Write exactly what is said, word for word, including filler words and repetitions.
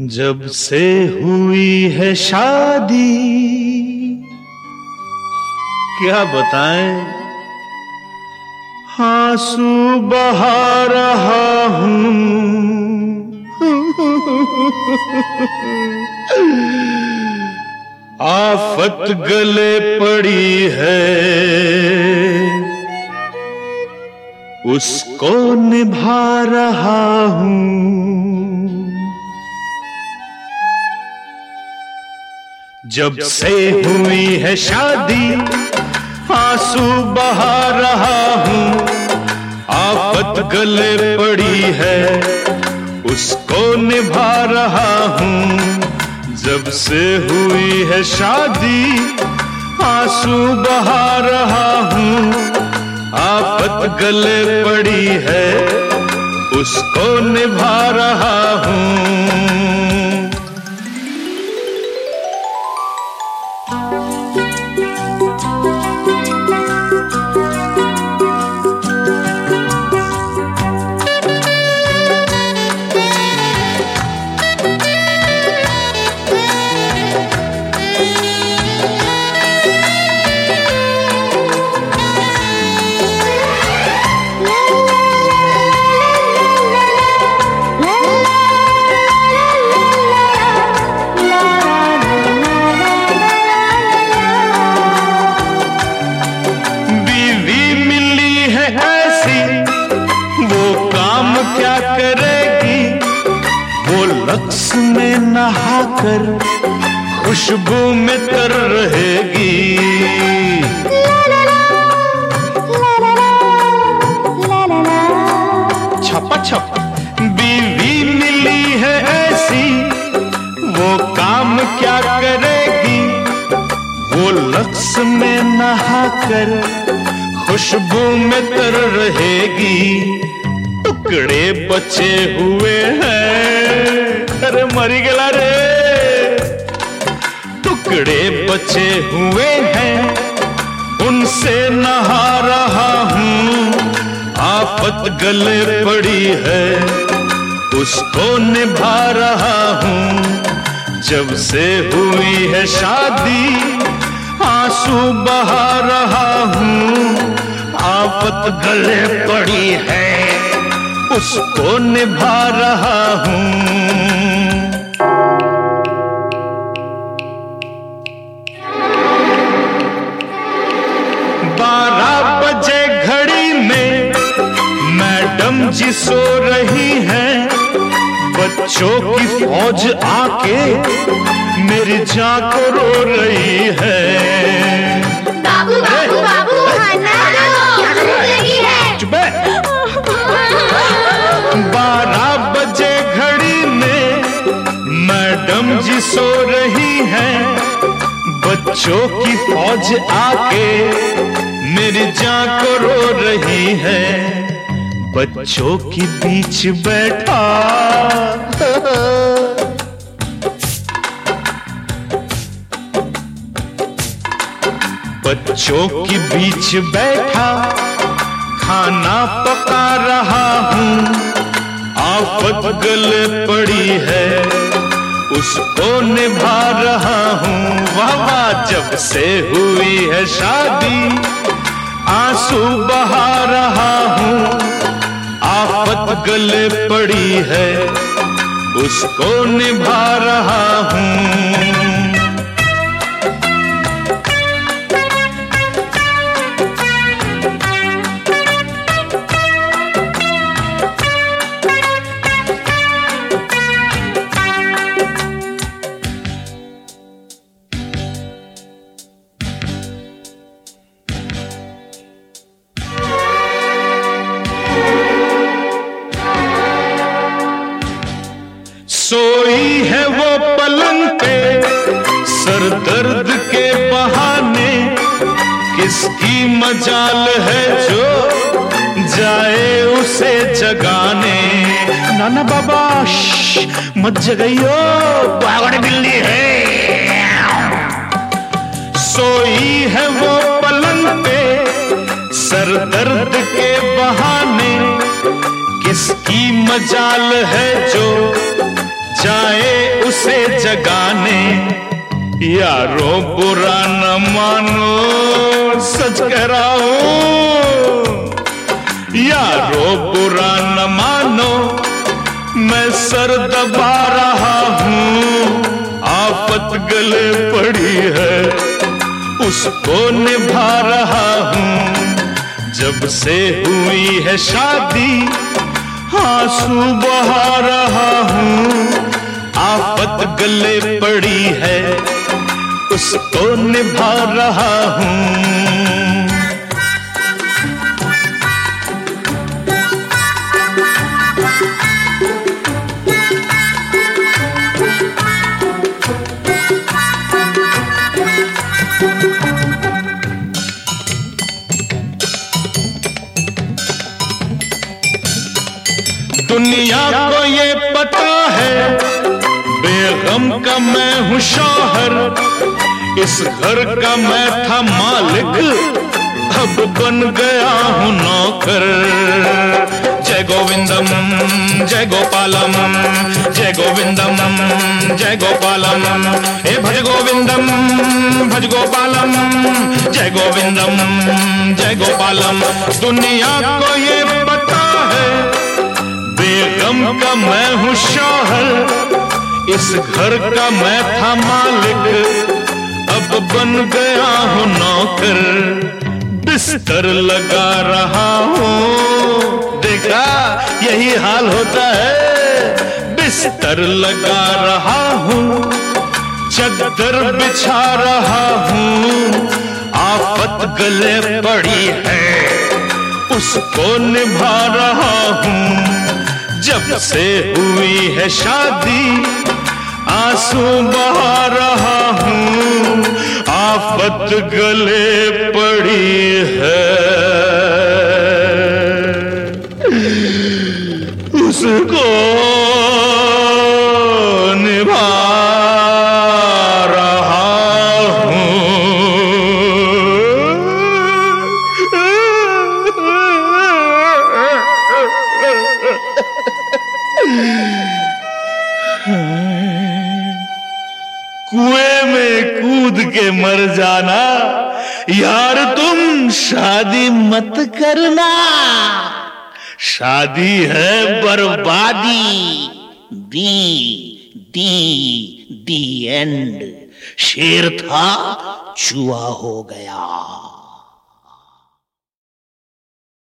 जब से हुई है शादी क्या बताएं, आंसू बहा रहा हूं। आफत गले पड़ी है, उसको निभा रहा हूं। जब से हुई है शादी आंसू बहा रहा हूं। आफत गले पड़ी है, उसको निभा रहा हूं। जब से हुई है शादी आंसू बहा रहा हूं। आफत गले पड़ी है, उसको निभा रहा हूं। रक्स में नहाकर खुशबू में तर रहेगी। छपा छप बीवी मिली है ऐसी, वो काम क्या करेगी। वो लक्स में नहाकर खुशबू में तर रहेगी। टुकड़े बचे हुए हैं, अरे मरी गला रे। टुकड़े बचे हुए हैं, उनसे नहा रहा हूं। आफत गले पड़ी है, उसको निभा रहा हूं। जब से हुई है शादी आंसू बहा रहा हूं। आफत गले पड़ी है, उसको निभा रहा हूं। बारह बजे घड़ी में मैडम जी सो रही हैं। बच्चों की फौज आके मेरी जान को रो रही है। बाबू बाबू बाबू खाना दो, भूख लगी है। चुप है। बारह बजे घड़ी में मैडम जी सो रही हैं। बच्चों की फौज आके मेरी जान को रो रही है। बच्चों के बीच बैठा बच्चों के बीच बैठा खाना पका रहा हूं। आफत गले पड़ी है, उसको निभा रहा हूं। वाह वाह, जब से हुई है शादी आंसू बहा रहा हूं। आफत गले पड़ी है, उसको निभा रहा हूं। सोई है वो पलंग पे सर दर्द के बहाने। किसकी मजाल है जो जाए उसे जगाने। नाना बाबा मत जगाइयो, पागल बिल्ली है। सोई है वो पलंग पे सर दर्द के बहाने। किसकी मजाल है जो जाए उसे जगाने, यारो बुरा न मानो सच कह रहा हूं, यारो बुरा न मानो मैं सर दबा रहा हूं, आफत गले पड़ी है उसको निभा रहा हूं, जब से हुई है शादी आंसू बहा रहा हूं, आफत गले पड़ी है उसको निभा रहा हूं। दुनिया को ये पता है बेगम का मैं हूँ शौहर, इस घर का मैं था मालिक अब बन गया हूँ नौकर। जय गोविंदम जय गोपालम, जय गोविंदम जय गोपालम, हे भज गोविंदम भज गोपालम, जय गोविंदम जय गोपालम। दुनिया को ये पता है बेगम का मैं हूँ शौहर, इस घर का मैं था मालिक अब बन गया हूँ नौकर, बिस्तर लगा रहा हूँ, देखा यही हाल होता है, बिस्तर लगा रहा हूँ, चद्दर बिछा रहा हूँ, आफत गले पड़ी है उसको निभा रहा हूँ, जब से हुई है शादी आंसू बहा रहा हूँ, आफत गले पड़ी है उसको निभा रहा हूँ। कुएं में कूद के मर जाना यार, तुम शादी मत करना, शादी है बर्बादी। The the the end. शेर था चूहा हो गया।